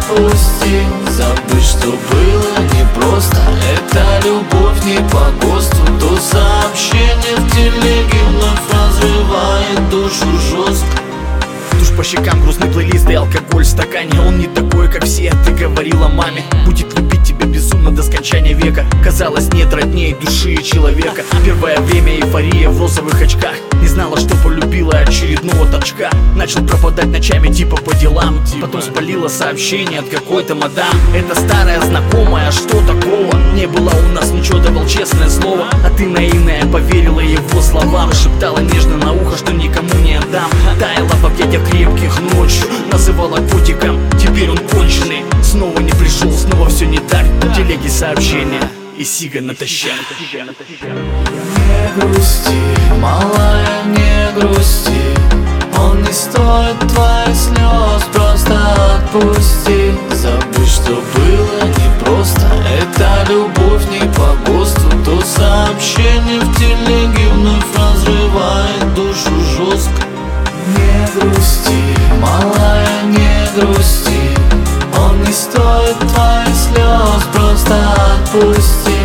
отпусти. Забыть, что было непросто. Это любовь не по ГОСТу. То сообщение в телеге вновь разрывает душу жестко. Душ по щекам, грустный плейлист и алкоголь в стакане. Он не такой, как все, ты говорила маме. Будет любить тебя безумно до скончания века. Казалось, нет родней души и человека. Первое время эйфория в розовых очках. Не знала, что полюбила очередного торчка. Начал пропадать ночами типа по делам. Потом спалила сообщение от какой-то мадам. Это старая знакомая, что такого? Не было у нас ничего, давал честное слово. А ты наивная поверила его словам. Шептала нежно на ухо, что никому не отдам. Таяла в объятиях крепких ночью. Называла котиком, теперь он конченый. Снова не пришел, снова все не так. В телеге сообщения и сига натощак. Не грусти, малая, не грусти. Он не стоит твоих слез, просто отпусти. Забыть, что было непросто. Это любовь не по ГОСТу. То сообщение в телеге вновь разрывает душу жестко. Не грусти, малая, не грусти. Он не стоит твоих слез, просто отпусти.